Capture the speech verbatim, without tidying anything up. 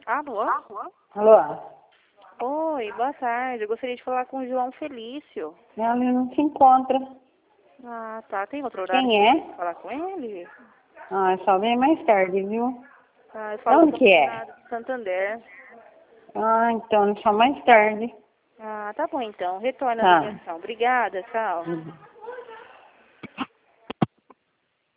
Alô? Alô? Oi, boa tarde. Eu gostaria de falar com o João Felício. Ele não se encontra. Ah, tá. Tem outro horário Quem é? pra falar com ele? Ah, só vem mais tarde, viu? Ah, eu falo Onde do que é? Senado de Santander. Ah, então só mais tarde. Ah, tá bom então. Retorna a Tá. ligação. Obrigada, tchau. Uhum.